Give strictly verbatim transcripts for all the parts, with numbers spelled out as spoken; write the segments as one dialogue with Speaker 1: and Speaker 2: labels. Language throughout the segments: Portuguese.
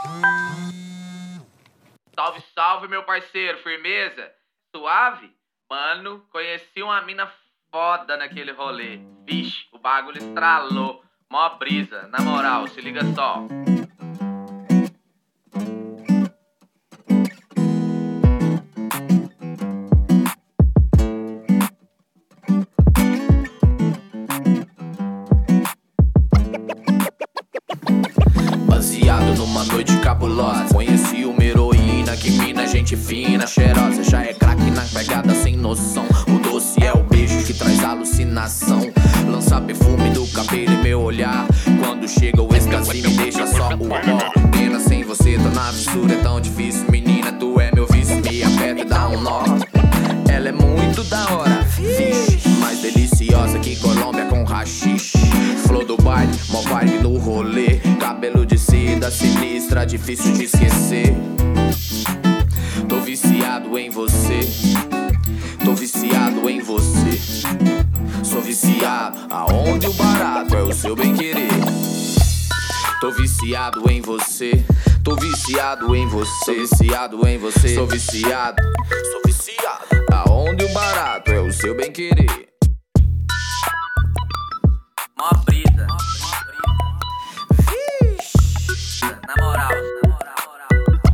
Speaker 1: Salve, salve, meu parceiro, firmeza? Suave? Mano, conheci uma mina foda naquele rolê. Vixe, o bagulho estralou. Mó brisa, na moral, se liga só.
Speaker 2: Baseado numa noite cabulosa, conheci uma heroína, que mina, gente fina, cheirosa. Já é craque na pegada sem noção. O doce é o beijo que traz alucinação. Lança perfume do cabelo e meu olhar. Quando chega o êxtase me deixa só o amor. Pena sem você, tô na fissura, é tão difícil. Menina, tu é meu vício, me aperta e dá um nó. Ela é muito da hora, vixe, mais deliciosa que Colômbia com rachixe. Flor do baile, mó vibe no rolê. Cabelo de seda, sinistra, difícil de esquecer. Tô viciado em você, tô viciado em você. Sou viciado aonde o barato é o seu bem-querer. Tô viciado em você, tô viciado em você, viciado em você. Sou viciado, sou viciado aonde o barato é o seu bem-querer.
Speaker 1: Mó brisa, vixe, na moral, na moral.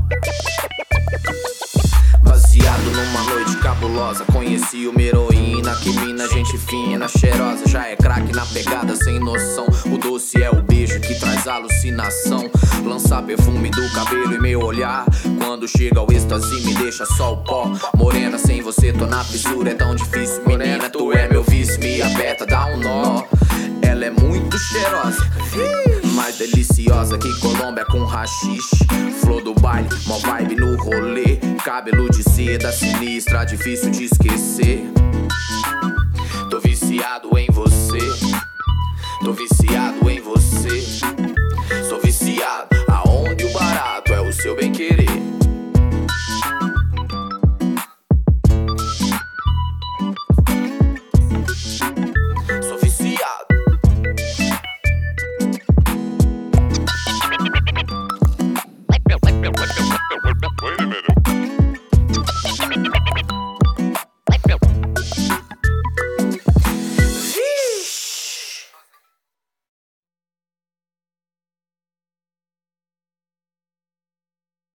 Speaker 2: Baseado numa noite cabulosa, conheci uma heroína, que mina, gente fina, cheirosa. Já é craque na pegada sem noção. O doce é o beijo que traz alucinação. Lança perfume do cabelo e meu olhar. Quando chega o êxtase me deixa só o pó. Morena, sem você tô na fissura, é tão difícil. Menina, tu é meu vício, me aperta, dá um nó. Ela é muito cheirosa, mais deliciosa que Colômbia com rachixe. Flor do baile, mó vibe no rolê. Cabelo de seda, sinistra, difícil de esquecer. Tô viciado em você.